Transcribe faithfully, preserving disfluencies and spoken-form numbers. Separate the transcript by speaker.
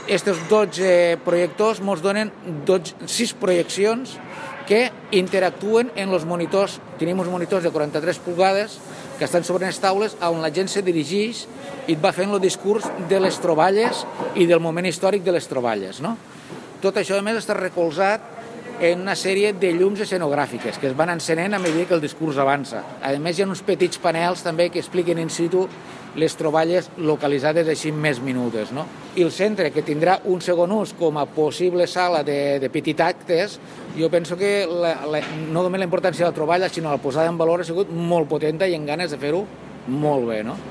Speaker 1: Aquests dotze projectors ens donen sis projeccions que interactuen en els monitors. Tenim uns monitors de quaranta-tres polzades que estan sobre les taules on la gent se dirigeix i et va fent el discurs de les troballes i del moment històric de les troballes. No? Tot això, a més, està recolzat en una sèrie de llums escenogràfiques que es van encenent a mesura que el discurs avança. A més, hi ha uns petits panels també que expliquen in situ les troballes localitzades així més minutes. No? I el centre, que tindrà un segon ús com a possible sala de, de petit actes, jo penso que la, la, no només la importància de la troballa, sinó la posada en valor ha sigut molt potenta i en ganes de fer-ho molt bé. No?